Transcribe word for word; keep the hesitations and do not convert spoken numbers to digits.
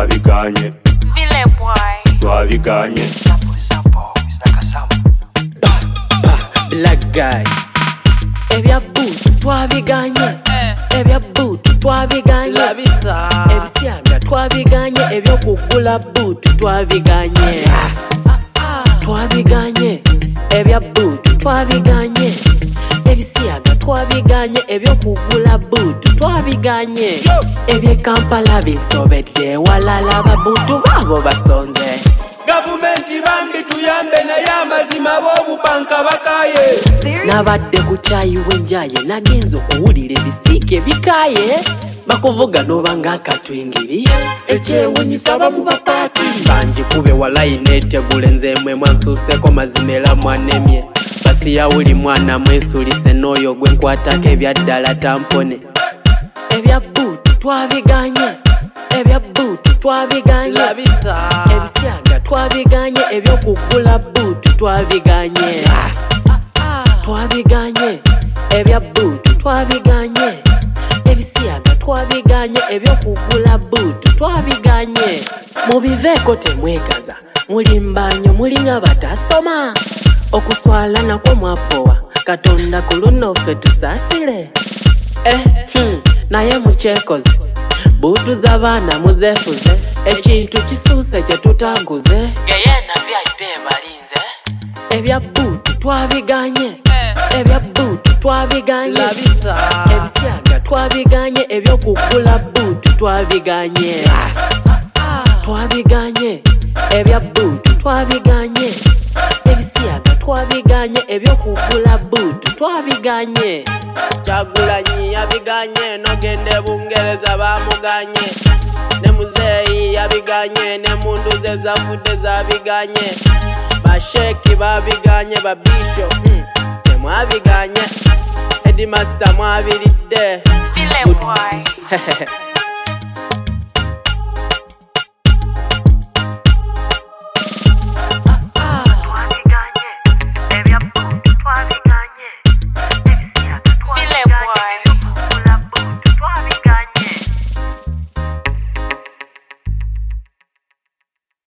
twabiganye Vile boy twabiganye Black guy ebya boot twabiganye ebya boot twabiganye ebisyaga twabiganye ebyokugula boot twabiganye twabiganye ebya boot twabiganye ebisyaga twabiganye ebyokugula boot twabiganye ebye Kampala binsobedde walala babutu babo basonze Gavumenti bambi tuyambe naye amazima b'obubanka bakaye nabadde ku kyayi w'enjaye nagenza okuwulira ebisiike bikaye bakuvuga n'obanga akatwingiri ekyewunyisa bamu bapaati banjikube walayini etegule nze mwe mwansuuseko mazima era mwanemye basiyawuli mwana mwesulise n'oyo gwe nkwatako ebyaddala tampone ebya buutu twabiganye ebya buutu twabiganye ebisyaga twabiganye ebyokugula buutu twabiganye twabiganye ebya buutu twabiganye ebisyaga twabiganye ebyokugula buutu twabiganye mubiveeko temwegaza mulimbanyo mulinga batasoma okuswala nakwo mwapowa katonda ku luno ffe tusaasire eh, hmm, naye mukyekoze buutu z'abaana muzeefuze ekintu kisuuse kye tutaguze Yeyena V I P balinze ebya buutu twabiganye ebya buutu twabiganye ebisyaga twabiganye ebyokugula buutu twabiganye twabiganye ebya buutu twabiganye ebisyaga twabiganye ebyokugula buutu twabiganye Kyagulanyi yabiganye nogende Bungereza bamuganye ne muzeeyi yabiganye ne munduze zafudde zabiganye basheki babiganye babisho hmm. temwabiganye Headmaster mwabiridde Vile boy